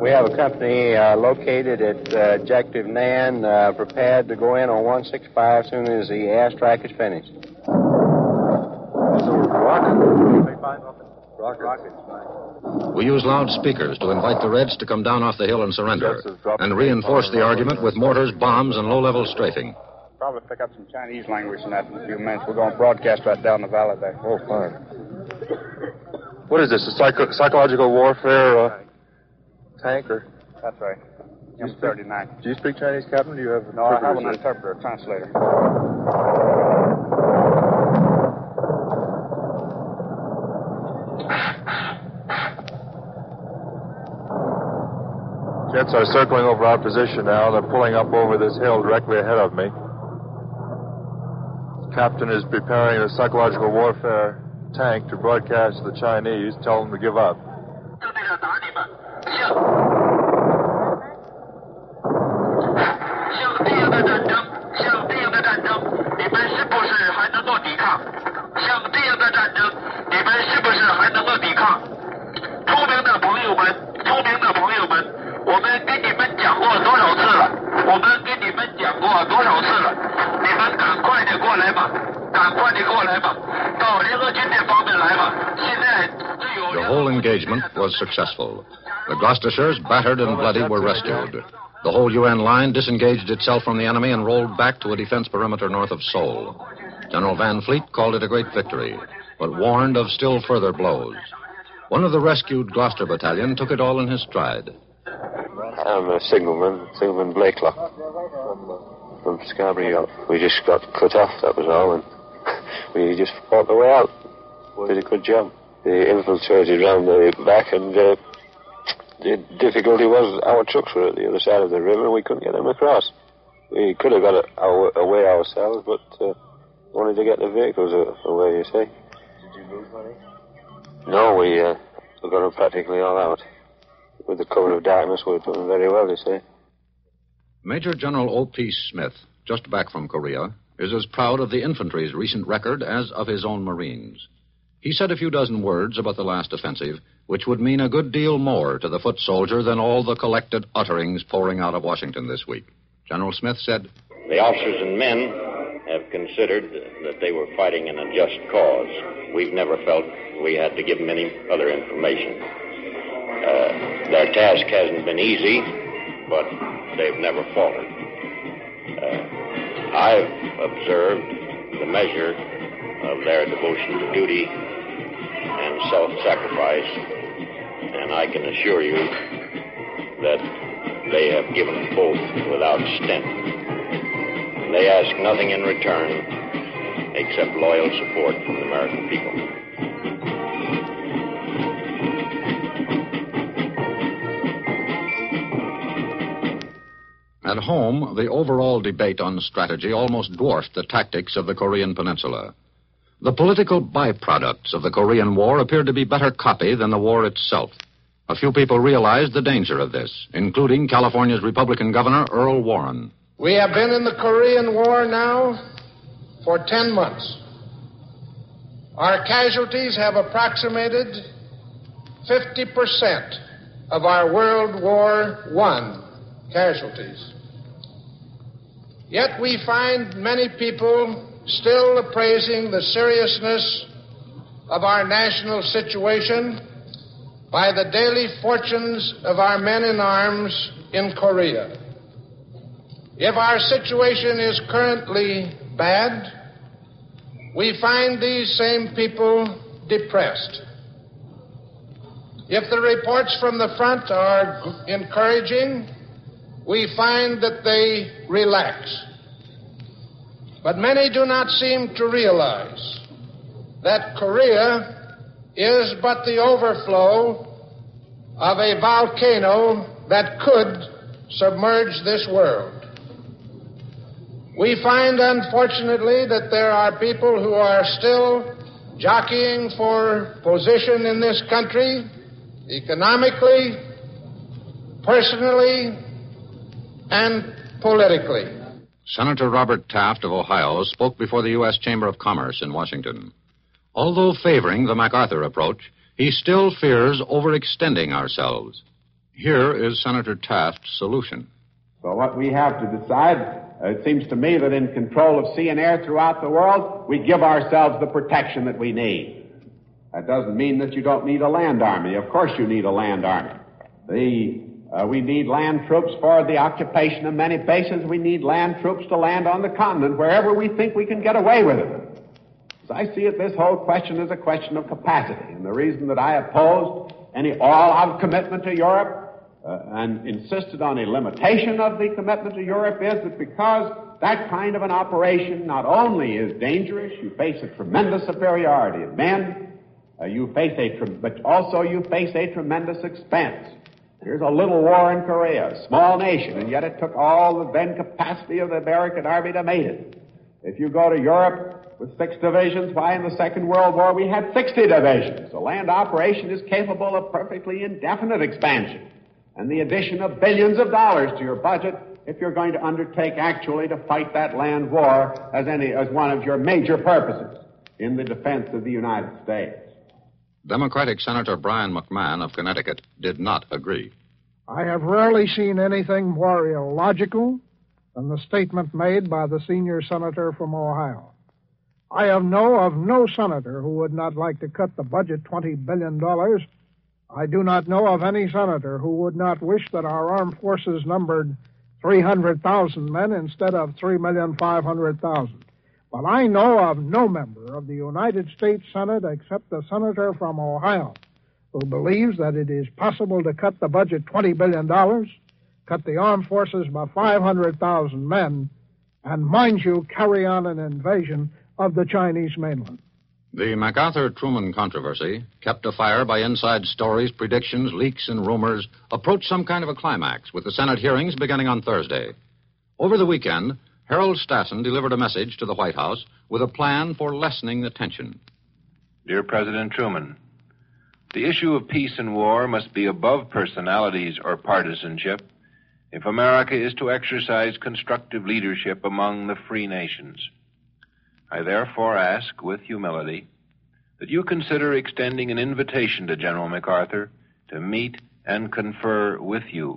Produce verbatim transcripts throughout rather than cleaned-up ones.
We have a company uh, located at uh, Objective Nan, uh, prepared to go in on one sixty-five as soon as the ass track is finished. We use loudspeakers to invite the Reds to come down off the hill and surrender, and reinforce the argument with mortars, bombs, and low-level strafing. Probably pick up some Chinese language in that in a few minutes. We're going to broadcast right down the valley there. Oh, fine. What is this, a psycho- psychological warfare uh, tank? Or? That's right. M thirty-nine. Do you speak Chinese, Captain? Do you have... No, I have an interpreter, a translator. Jets are circling over our position now. They're pulling up over this hill directly ahead of me. Captain is preparing a psychological warfare tank to broadcast to the Chinese, tell them to give up. The whole engagement was successful. The Gloucesters, battered and bloody, were rescued. The whole U N line disengaged itself from the enemy and rolled back to a defense perimeter north of Seoul. General Van Fleet called it a great victory, but warned of still further blows. One of the rescued Gloucester Battalion took it all in his stride. I'm a signalman, signalman Blakelock from Scarborough. We just got cut off, that was all, and we just fought the way out. Did a good job. They infiltrated round the back, and uh, the difficulty was our trucks were at the other side of the river, and we couldn't get them across. We could have got a, our, away ourselves, but uh, wanted to get the vehicles away, you see. Did you lose money? No, we, uh, we got them practically all out. With the cover of darkness, we were doing very well, you see. Major General O P. Smith, just back from Korea, is as proud of the infantry's recent record as of his own Marines. He said a few dozen words about the last offensive, which would mean a good deal more to the foot soldier than all the collected utterings pouring out of Washington this week. General Smith said, "The officers and men have considered that they were fighting in a just cause. We've never felt we had to give them any other information. Uh, their task hasn't been easy, but they've never faltered. Uh, I've observed the measure of their devotion to duty and self-sacrifice, and I can assure you that they have given both without stint. They ask nothing in return except loyal support from the American people." At home, the overall debate on strategy almost dwarfed the tactics of the Korean Peninsula. The political byproducts of the Korean War appeared to be better copy than the war itself. A few people realized the danger of this, including California's Republican Governor Earl Warren. We have been in the Korean War now for ten months. Our casualties have approximated fifty percent of our World War One casualties. Yet we find many people still appraising the seriousness of our national situation by the daily fortunes of our men in arms in Korea. If our situation is currently bad, we find these same people depressed. If the reports from the front are encouraging, we find that they relax. But many do not seem to realize that Korea is but the overflow of a volcano that could submerge this world. We find, unfortunately, that there are people who are still jockeying for position in this country, economically, personally, and politically. Senator Robert Taft of Ohio spoke before the U S Chamber of Commerce in Washington. Although favoring the MacArthur approach, he still fears overextending ourselves. Here is Senator Taft's solution. So what we have to decide, uh, it seems to me that in control of sea and air throughout the world, we give ourselves the protection that we need. That doesn't mean that you don't need a land army. Of course you need a land army. The, uh, we need land troops for the occupation of many bases. We need land troops to land on the continent wherever we think we can get away with it. As I see it, this whole question is a question of capacity. And the reason that I opposed any all-out commitment to Europe uh, and insisted on a limitation of the commitment to Europe is that because that kind of an operation not only is dangerous, you face a tremendous superiority of men, uh, you face a, tre- but also you face a tremendous expense. Here's a little war in Korea, a small nation, and yet it took all the then capacity of the American Army to meet it. If you go to Europe with six divisions, why in the Second World War we had sixty divisions. The land operation is capable of perfectly indefinite expansion and the addition of billions of dollars to your budget if you're going to undertake actually to fight that land war as any as one of your major purposes in the defense of the United States. Democratic Senator Brian McMahon of Connecticut did not agree. I have rarely seen anything more illogical than the statement made by the senior senator from Ohio. I have know of no senator who would not like to cut the budget twenty billion dollars. I do not know of any senator who would not wish that our armed forces numbered three hundred thousand men instead of three million five hundred thousand. But I know of no member of the United States Senate except the senator from Ohio who believes that it is possible to cut the budget twenty billion dollars, cut the armed forces by five hundred thousand men, and, mind you, carry on an invasion of the Chinese mainland. The MacArthur-Truman controversy, kept afire by inside stories, predictions, leaks, and rumors, approached some kind of a climax with the Senate hearings beginning on Thursday. Over the weekend, Harold Stassen delivered a message to the White House with a plan for lessening the tension. Dear President Truman, the issue of peace and war must be above personalities or partisanship if America is to exercise constructive leadership among the free nations. I therefore ask, with humility, that you consider extending an invitation to General MacArthur to meet and confer with you.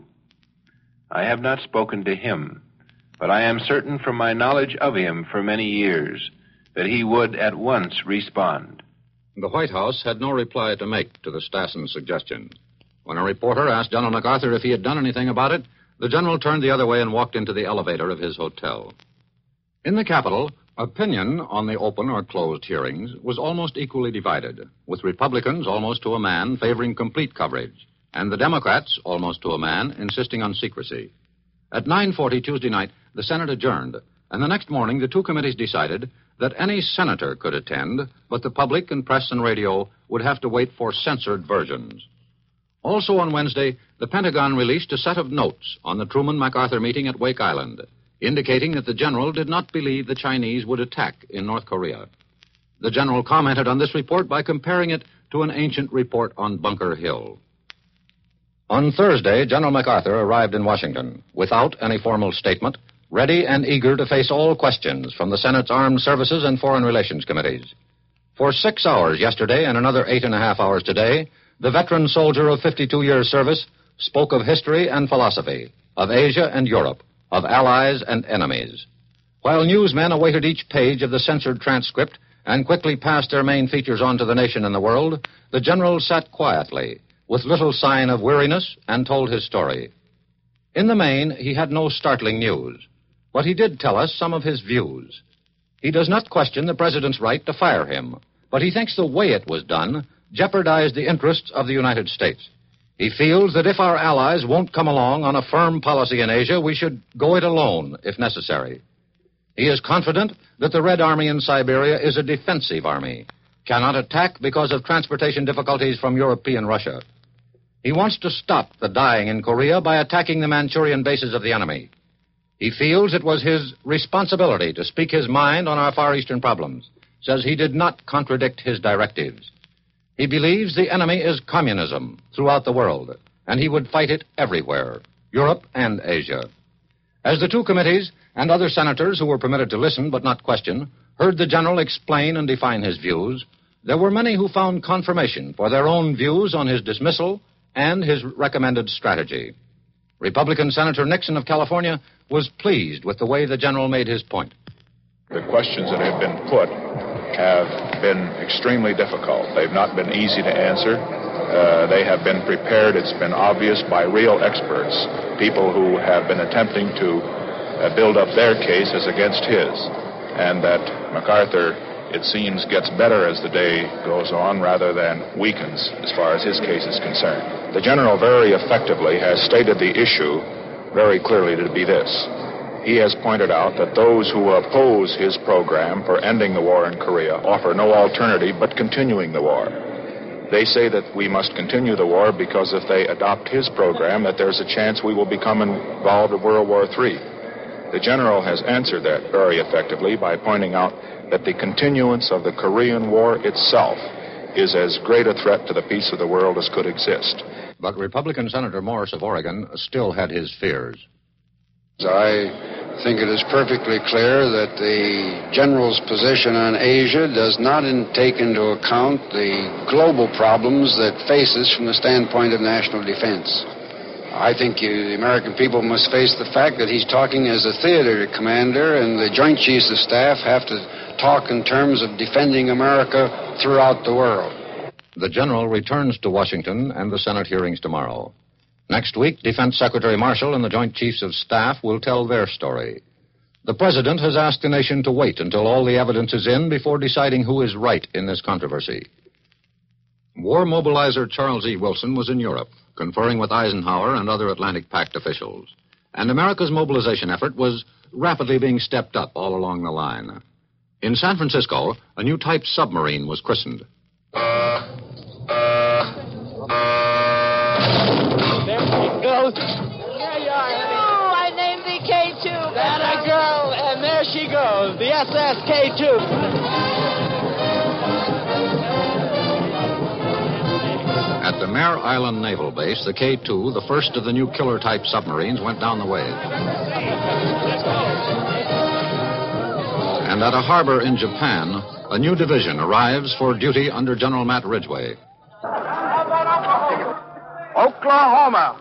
I have not spoken to him, but I am certain from my knowledge of him for many years that he would at once respond. The White House had no reply to make to the Stassen suggestion. When a reporter asked General MacArthur if he had done anything about it, the general turned the other way and walked into the elevator of his hotel. In the Capitol, opinion on the open or closed hearings was almost equally divided, with Republicans almost to a man favoring complete coverage, and the Democrats, almost to a man, insisting on secrecy. At nine forty Tuesday night, the Senate adjourned, and the next morning the two committees decided that any senator could attend, but the public and press and radio would have to wait for censored versions. Also on Wednesday, the Pentagon released a set of notes on the Truman-MacArthur meeting at Wake Island, indicating that the general did not believe the Chinese would attack in North Korea. The general commented on this report by comparing it to an ancient report on Bunker Hill. On Thursday, General MacArthur arrived in Washington without any formal statement, ready and eager to face all questions from the Senate's Armed Services and Foreign Relations Committees. For six hours yesterday and another eight and a half hours today, the veteran soldier of fifty-two years' service spoke of history and philosophy, of Asia and Europe, of allies and enemies. While newsmen awaited each page of the censored transcript and quickly passed their main features on to the nation and the world, the general sat quietly, with little sign of weariness, and told his story. In the main, he had no startling news, but he did tell us some of his views. He does not question the president's right to fire him, but he thinks the way it was done jeopardized the interests of the United States. He feels that if our allies won't come along on a firm policy in Asia, we should go it alone, if necessary. He is confident that the Red Army in Siberia is a defensive army, cannot attack because of transportation difficulties from European Russia. He wants to stop the dying in Korea by attacking the Manchurian bases of the enemy. He feels it was his responsibility to speak his mind on our Far Eastern problems, says he did not contradict his directives. He believes the enemy is communism throughout the world, and he would fight it everywhere, Europe and Asia. As the two committees and other senators who were permitted to listen but not question heard the general explain and define his views, there were many who found confirmation for their own views on his dismissal and his recommended strategy. Republican Senator Nixon of California was pleased with the way the general made his point. The questions that have been put have been extremely difficult. They've not been easy to answer. Uh, they have been prepared, it's been obvious, by real experts, people who have been attempting to uh, build up their case as against his, and that MacArthur, it seems, gets better as the day goes on rather than weakens as far as his case is concerned. The general very effectively has stated the issue very clearly to be this. He has pointed out that those who oppose his program for ending the war in Korea offer no alternative but continuing the war. They say that we must continue the war because if they adopt his program, that there's a chance we will become involved in World War Three. The general has answered that very effectively by pointing out that the continuance of the Korean War itself is as great a threat to the peace of the world as could exist. But Republican Senator Morris of Oregon still had his fears. I think it is perfectly clear that the general's position on Asia does not in, take into account the global problems that faces from the standpoint of national defense. I think you, the American people must face the fact that he's talking as a theater commander, and the Joint Chiefs of Staff have to talk in terms of defending America throughout the world. The general returns to Washington and the Senate hearings tomorrow. Next week, Defense Secretary Marshall and the Joint Chiefs of Staff will tell their story. The President has asked the nation to wait until all the evidence is in before deciding who is right in this controversy. War mobilizer Charles E. Wilson was in Europe, conferring with Eisenhower and other Atlantic Pact officials. And America's mobilization effort was rapidly being stepped up all along the line. In San Francisco, a new type submarine was christened. Goes. Here you are, honey. Oh, I named the K two. That a girl, and there she goes, the S S K two. At the Mare Island Naval Base, the K two, the first of the new killer-type submarines, went down the wave. And at a harbor in Japan, a new division arrives for duty under General Matt Ridgway. Oklahoma.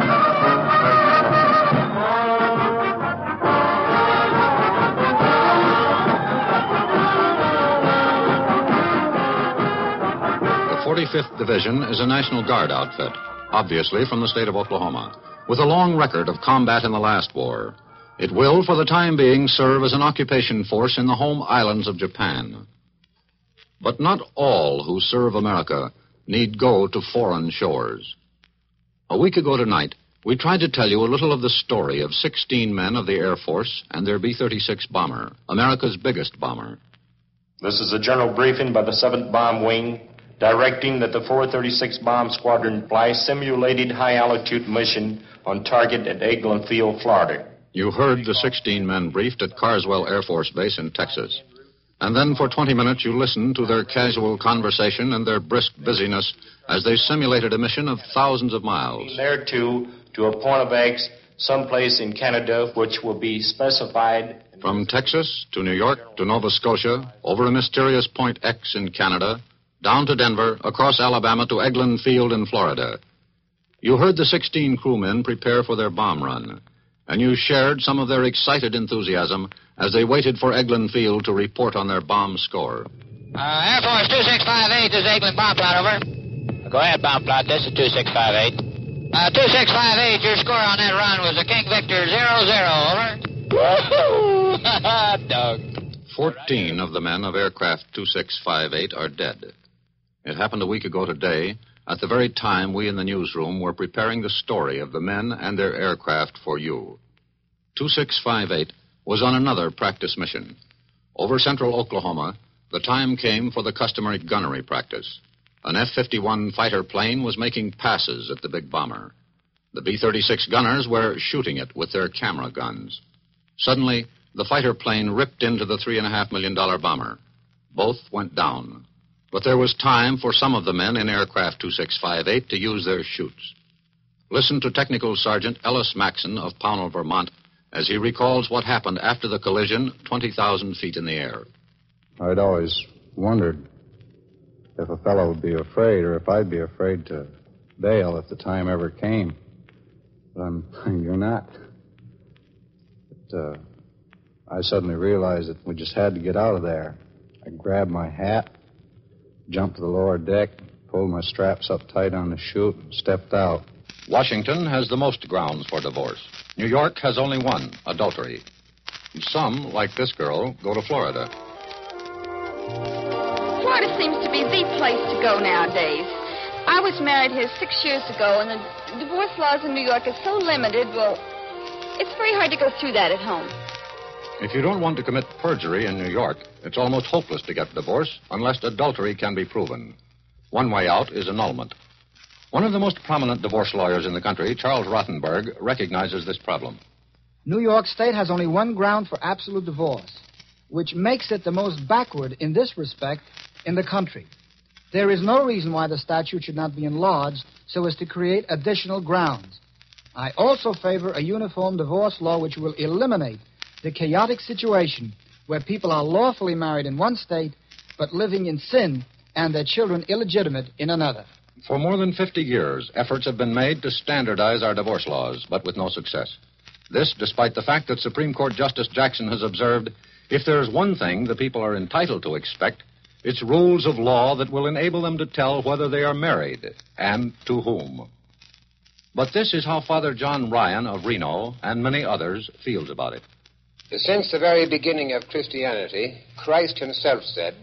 The forty-fifth Division is a National Guard outfit, obviously from the state of Oklahoma, with a long record of combat in the last war. It will, for the time being, serve as an occupation force in the home islands of Japan. But not all who serve America need go to foreign shores. A week ago tonight, we tried to tell you a little of the story of sixteen men of the Air Force and their B thirty-six bomber, America's biggest bomber. This is a general briefing by the seventh Bomb Wing, directing that the four thirty-six Bomb Squadron fly simulated high-altitude mission on target at Eglin Field, Florida. You heard the sixteen men briefed at Carswell Air Force Base in Texas. And then for twenty minutes you listened to their casual conversation and their brisk busyness as they simulated a mission of thousands of miles. There, too, to a point of X, someplace in Canada, which will be specified. From Texas to New York to Nova Scotia, over a mysterious point X in Canada, down to Denver, across Alabama to Eglin Field in Florida. You heard the sixteen crewmen prepare for their bomb run, and you shared some of their excited enthusiasm as they waited for Eglin Field to report on their bomb score. Uh, Air Force two six five eight, this is Eglin bomb plot, over. Go ahead, bomb plot, this is two six five eight. Uh, two six five eight, your score on that run was a King Victor zero zero, over. Woohoo! Dog. Fourteen of the men of aircraft two six five eight are dead. It happened a week ago today, at the very time we in the newsroom were preparing the story of the men and their aircraft for you. two six five eight was on another practice mission. Over central Oklahoma, the time came for the customary gunnery practice. An F fifty-one fighter plane was making passes at the big bomber. The B thirty-six gunners were shooting it with their camera guns. Suddenly, the fighter plane ripped into the three and a half million dollar bomber. Both went down. But there was time for some of the men in aircraft two six five eight to use their chutes. Listen to Technical Sergeant Ellis Maxson of Pownell, Vermont, as he recalls what happened after the collision twenty thousand feet in the air. I'd always wondered if a fellow would be afraid or if I'd be afraid to bail if the time ever came. But I'm, you're not. But, uh, I suddenly realized that we just had to get out of there. I grabbed my hat, jumped to the lower deck, pulled my straps up tight on the chute, and stepped out. Washington has the most grounds for divorce. New York has only one, adultery. Some, like this girl, go to Florida. Florida seems to be the place to go nowadays. I was married here six years ago, and the divorce laws in New York are so limited, well, it's very hard to go through that at home. If you don't want to commit perjury in New York, it's almost hopeless to get a divorce unless adultery can be proven. One way out is annulment. One of the most prominent divorce lawyers in the country, Charles Rottenberg, recognizes this problem. New York State has only one ground for absolute divorce, which makes it the most backward in this respect in the country. There is no reason why the statute should not be enlarged so as to create additional grounds. I also favor a uniform divorce law which will eliminate the chaotic situation where people are lawfully married in one state but living in sin and their children illegitimate in another. For more than fifty years, efforts have been made to standardize our divorce laws, but with no success. This, despite the fact that Supreme Court Justice Jackson has observed, if there is one thing the people are entitled to expect, it's rules of law that will enable them to tell whether they are married and to whom. But this is how Father John Ryan of Reno and many others feels about it. Since the very beginning of Christianity, Christ himself said,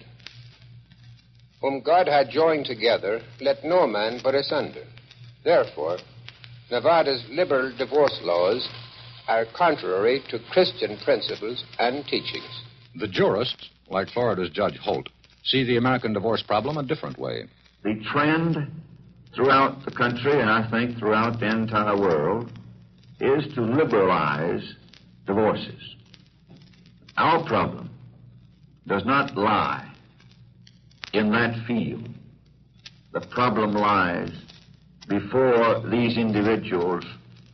"Whom God had joined together, let no man put asunder." Therefore, Nevada's liberal divorce laws are contrary to Christian principles and teachings. The jurists, like Florida's Judge Holt, see the American divorce problem a different way. The trend throughout the country, and I think throughout the entire world, is to liberalize divorces. Our problem does not lie in that field. The problem lies before these individuals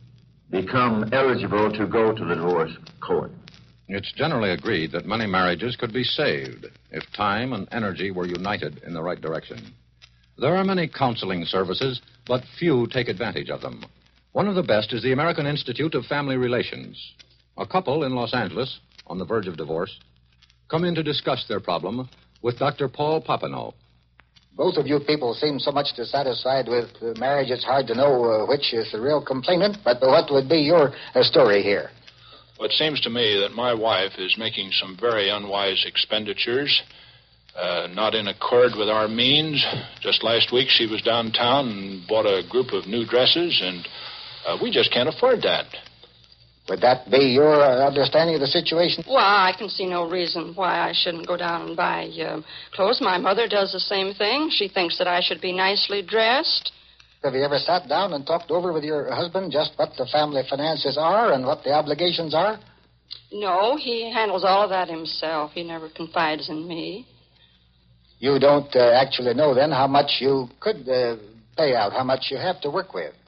become eligible to go to the divorce court. It's generally agreed that many marriages could be saved if time and energy were united in the right direction. There are many counseling services, but few take advantage of them. One of the best is the American Institute of Family Relations. A couple in Los Angeles, on the verge of divorce, come in to discuss their problem with Doctor Paul Papineau. Both of you people seem so much dissatisfied with uh, marriage, it's hard to know uh, which is the real complainant, but what would be your uh, story here? Well, it seems to me that my wife is making some very unwise expenditures, uh, not in accord with our means. Just last week she was downtown and bought a group of new dresses, and uh, we just can't afford that. Would that be your uh, understanding of the situation? Well, I can see no reason why I shouldn't go down and buy uh, clothes. My mother does the same thing. She thinks that I should be nicely dressed. Have you ever sat down and talked over with your husband just what the family finances are and what the obligations are? No, he handles all of that himself. He never confides in me. You don't uh, actually know, then, how much you could uh, pay out, how much you have to work with?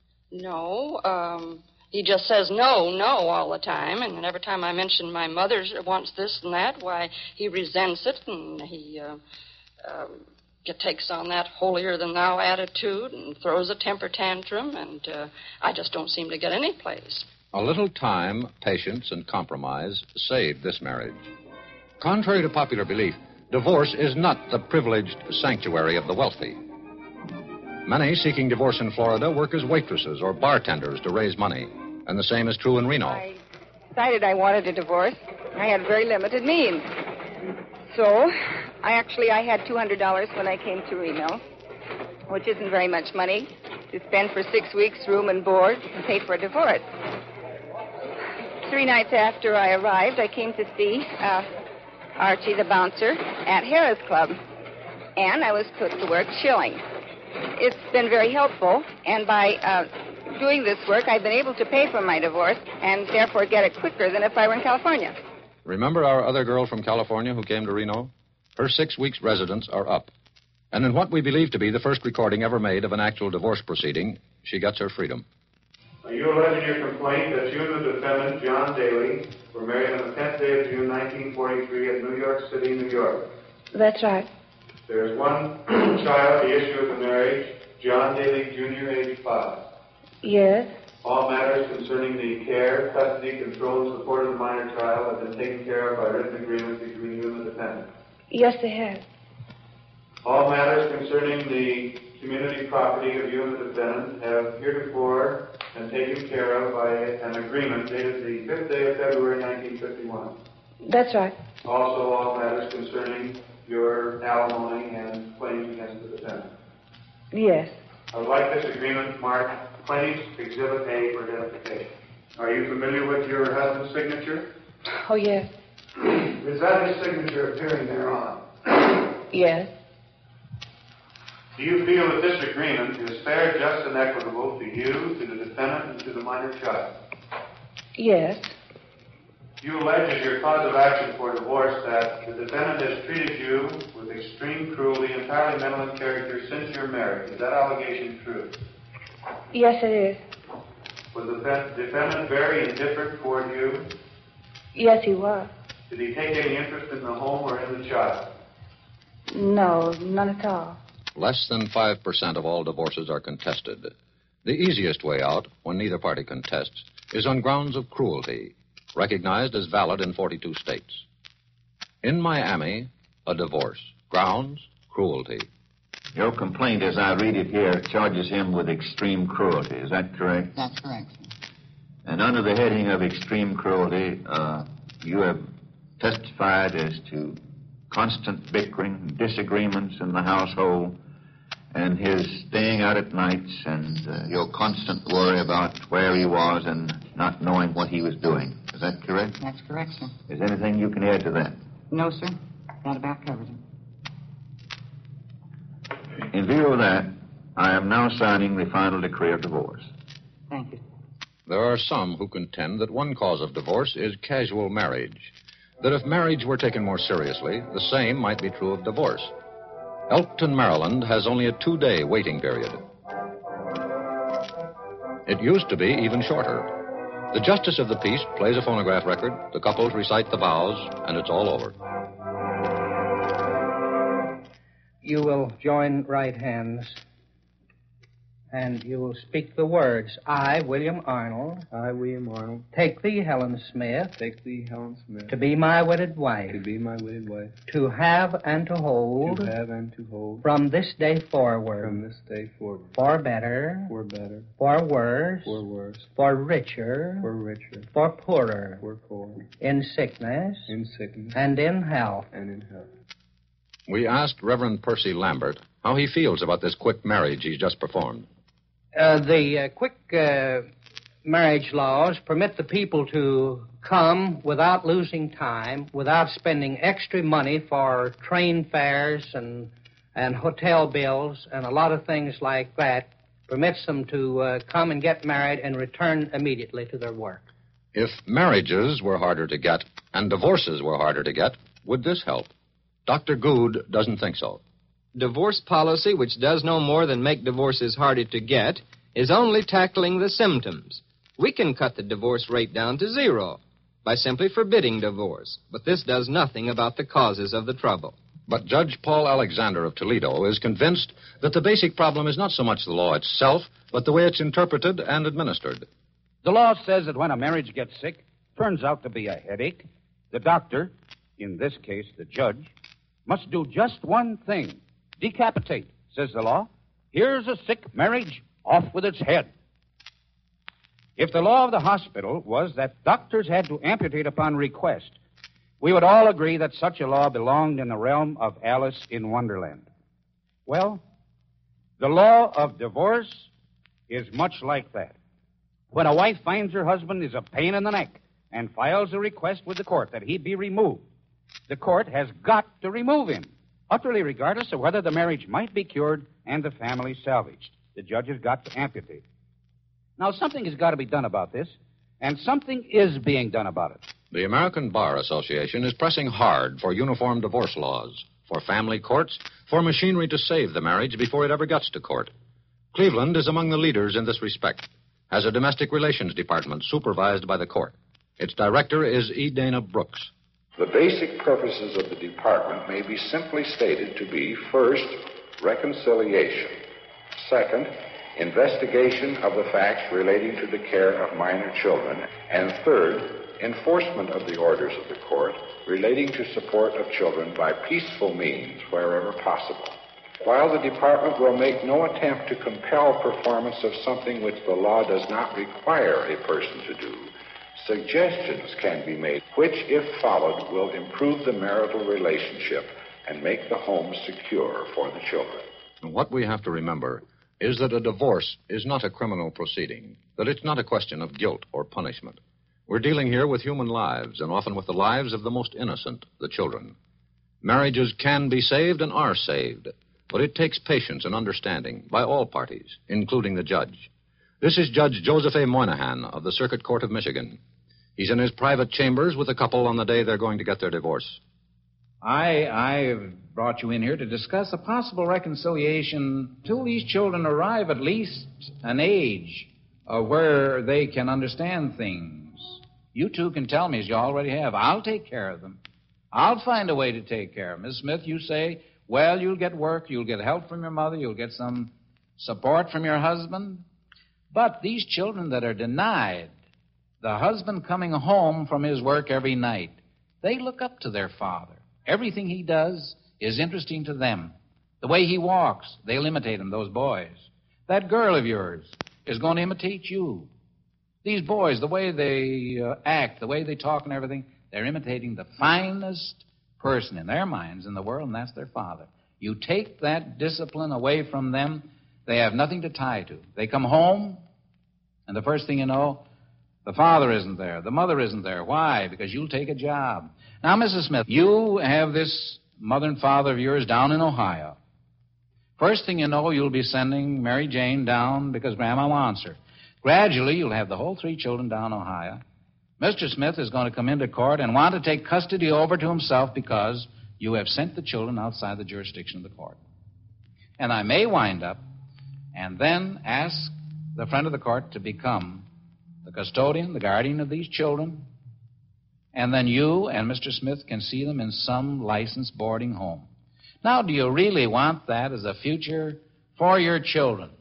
No, um... He just says no, no all the time, and every time I mention my mother wants this and that, why, he resents it, and he uh, uh, takes on that holier-than-thou attitude and throws a temper tantrum, and uh, I just don't seem to get any place. A little time, patience, and compromise saved this marriage. Contrary to popular belief, divorce is not the privileged sanctuary of the wealthy. Many seeking divorce in Florida work as waitresses or bartenders to raise money. And the same is true in Reno. I decided I wanted a divorce. I had very limited means. So, I actually, I had two hundred dollars when I came to Reno, which isn't very much money to spend for six weeks, room and board, and pay for a divorce. Three nights after I arrived, I came to see uh, Archie the bouncer at Harris Club, and I was put to work shilling. It's been very helpful, and by uh, doing this work, I've been able to pay for my divorce and therefore get it quicker than if I were in California. Remember our other girl from California who came to Reno? Her six weeks' residence are up. And in what we believe to be the first recording ever made of an actual divorce proceeding, she gets her freedom. You allege in your complaint that you and the defendant, John Daly, were married on the tenth day of June, nineteen forty-three, at New York City, New York. That's right. There is one child, the issue of the marriage, John Daly, Junior, age five. Yes. All matters concerning the care, custody, control, and support of the minor child have been taken care of by written agreement between you and the defendant. Yes, they have. All matters concerning the community property of you and the defendant have heretofore been taken care of by an agreement dated the fifth day of February, nineteen fifty-one. That's right. Also, all matters concerning your alimony and claims against the defendant. Yes. I would like this agreement marked Plaintiff's Exhibit A for identification. Are you familiar with your husband's signature? Oh, yes. Is that his signature appearing thereon? Yes. Do you feel that this agreement is fair, just, and equitable to you, to the defendant, and to the minor child? Yes. You allege as your cause of action for divorce that the defendant has treated you with extreme cruelty, entirely mental in character, since your marriage. Is that allegation true? Yes, it is. Was the defendant very indifferent toward you? Yes, he was. Did he take any interest in the home or in the child? No, none at all. Less than five percent of all divorces are contested. The easiest way out, when neither party contests, is on grounds of cruelty, recognized as valid in forty-two states. In Miami, a divorce. Grounds, cruelty. Your complaint, as I read it here, charges him with extreme cruelty. Is that correct? That's correct. And under the heading of extreme cruelty, uh, you have testified as to constant bickering, disagreements in the household, and his staying out at nights, and uh, your constant worry about where he was and not knowing what he was doing. Is that correct? That's correct, sir. Is there anything you can add to that? No, sir. That about covers it. In view of that, I am now signing the final decree of divorce. Thank you. There are some who contend that one cause of divorce is casual marriage, that if marriage were taken more seriously, the same might be true of divorce. Elkton, Maryland has only a two-day waiting period. It used to be even shorter. The justice of the peace plays a phonograph record, the couples recite the vows, and it's all over. You will join right hands, and you will speak the words. I, William Arnold. I, William Arnold. Take thee, Helen Smith. Take thee, Helen Smith. To be my wedded wife. To be my wedded wife. To have and to hold. To have and to hold. From this day forward. From this day forward. For better. For better. For worse. For worse. For richer. For richer. For poorer. For poorer. In sickness. In sickness. And in health. And in health. We asked Reverend Percy Lambert how he feels about this quick marriage he's just performed. Uh, the uh, quick uh, marriage laws permit the people to come without losing time, without spending extra money for train fares and and hotel bills and a lot of things like that. Permits them to uh, come and get married and return immediately to their work. If marriages were harder to get and divorces were harder to get, would this help? Doctor Good doesn't think so. Divorce policy, which does no more than make divorces harder to get, is only tackling the symptoms. We can cut the divorce rate down to zero by simply forbidding divorce, but this does nothing about the causes of the trouble. But Judge Paul Alexander of Toledo is convinced that the basic problem is not so much the law itself, but the way it's interpreted and administered. The law says that when a marriage gets sick, turns out to be a headache, the doctor, in this case the judge, must do just one thing. Decapitate, says the law. Here's a sick marriage, off with its head. If the law of the hospital was that doctors had to amputate upon request, we would all agree that such a law belonged in the realm of Alice in Wonderland. Well, the law of divorce is much like that. When a wife finds her husband is a pain in the neck and files a request with the court that he be removed, the court has got to remove him, utterly regardless of whether the marriage might be cured and the family salvaged. The judge has got to amputate. Now, something has got to be done about this, and something is being done about it. The American Bar Association is pressing hard for uniform divorce laws, for family courts, for machinery to save the marriage before it ever gets to court. Cleveland is among the leaders in this respect, has a domestic relations department supervised by the court. Its director is E. Dana Brooks. The basic purposes of the department may be simply stated to be, first, reconciliation, Second, investigation of the facts relating to the care of minor children. And third, enforcement of the orders of the court relating to support of children by peaceful means wherever possible. While the department will make no attempt to compel performance of something which the law does not require a person to do, suggestions can be made which, if followed, will improve the marital relationship and make the home secure for the children. What we have to remember is that a divorce is not a criminal proceeding, that it's not a question of guilt or punishment. We're dealing here with human lives, and often with the lives of the most innocent, the children. Marriages can be saved and are saved, but it takes patience and understanding by all parties, including the judge. This is Judge Joseph A. Moynihan of the Circuit Court of Michigan. He's in his private chambers with the couple on the day they're going to get their divorce. I I've brought you in here to discuss a possible reconciliation till these children arrive at least an age uh, where they can understand things. You two can tell me, as you already have. I'll take care of them. I'll find a way to take care of them. Miss Smith, you say, well, you'll get work, you'll get help from your mother, you'll get some support from your husband. But these children that are denied the husband coming home from his work every night, they look up to their father. Everything he does is interesting to them. The way he walks, they'll imitate him, those boys. That girl of yours is going to imitate you. These boys, the way they uh, act, the way they talk and everything, they're imitating the finest person in their minds in the world, and that's their father. You take that discipline away from them, they have nothing to tie to. They come home, and the first thing you know, the father isn't there. The mother isn't there. Why? Because you'll take a job. Now, Missus Smith, you have this mother and father of yours down in Ohio. First thing you know, you'll be sending Mary Jane down because Grandma wants her. Gradually, you'll have the whole three children down Ohio. Mister Smith is going to come into court and want to take custody over to himself because you have sent the children outside the jurisdiction of the court. And I may wind up and then ask the friend of the court to become the custodian, the guardian of these children, and then you and Mister Smith can see them in some licensed boarding home. Now, do you really want that as a future for your children?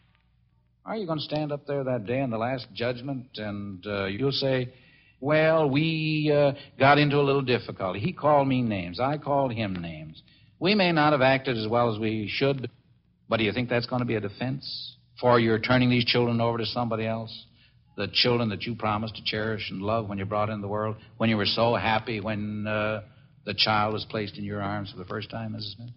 Are you going to stand up there that day in the last judgment and uh, you'll say, well, we uh, got into a little difficulty. He called me names. I called him names. We may not have acted as well as we should, but do you think that's going to be a defense for your turning these children over to somebody else? The children that you promised to cherish and love when you brought into the world, when you were so happy when uh, the child was placed in your arms for the first time, Missus Smith?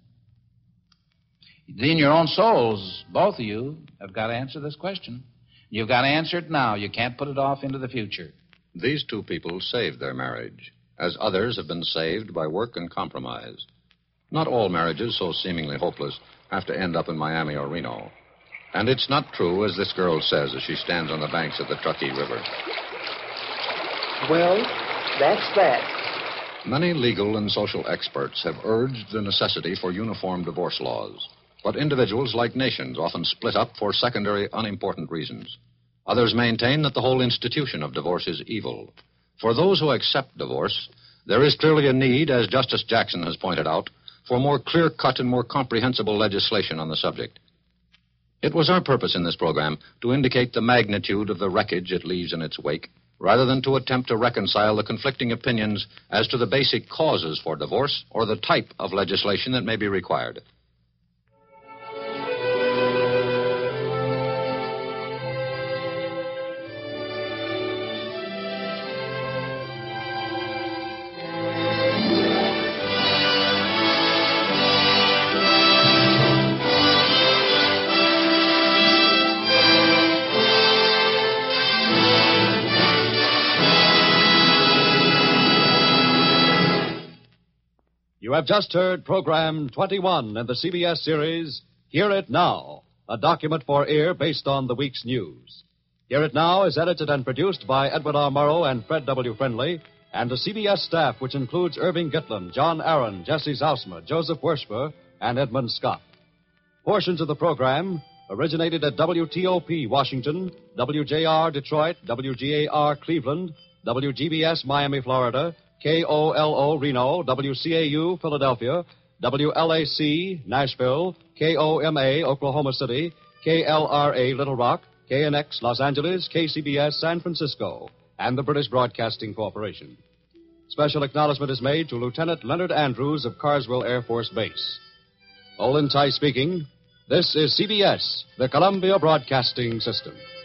In your own souls, both of you have got to answer this question. You've got to answer it now. You can't put it off into the future. These two people saved their marriage, as others have been saved by work and compromise. Not all marriages, so seemingly hopeless, have to end up in Miami or Reno. And it's not true, as this girl says as she stands on the banks of the Truckee River. Well, that's that. Many legal and social experts have urged the necessity for uniform divorce laws. But individuals, like nations, often split up for secondary, unimportant reasons. Others maintain that the whole institution of divorce is evil. For those who accept divorce, there is clearly a need, as Justice Jackson has pointed out, for more clear-cut and more comprehensible legislation on the subject. It was our purpose in this program to indicate the magnitude of the wreckage it leaves in its wake, rather than to attempt to reconcile the conflicting opinions as to the basic causes for divorce or the type of legislation that may be required. You have just heard Program twenty-one in the C B S series, Hear It Now, a document for ear based on the week's news. Hear It Now is edited and produced by Edward R. Murrow and Fred W. Friendly, and the C B S staff, which includes Irving Gitlin, John Aaron, Jesse Zausma, Joseph Wershber, and Edmund Scott. Portions of the program originated at W T O P, Washington, W J R, Detroit, W G A R, Cleveland, W G B S, Miami, Florida, K O L O, Reno, W C A U, Philadelphia, W L A C, Nashville, K O M A, Oklahoma City, K L R A Little Rock, K N X Los Angeles, K C B S San Francisco, and the British Broadcasting Corporation. Special acknowledgement is made to Lieutenant Leonard Andrews of Carswell Air Force Base. Olin Ty speaking. This is C B S, the Columbia Broadcasting System.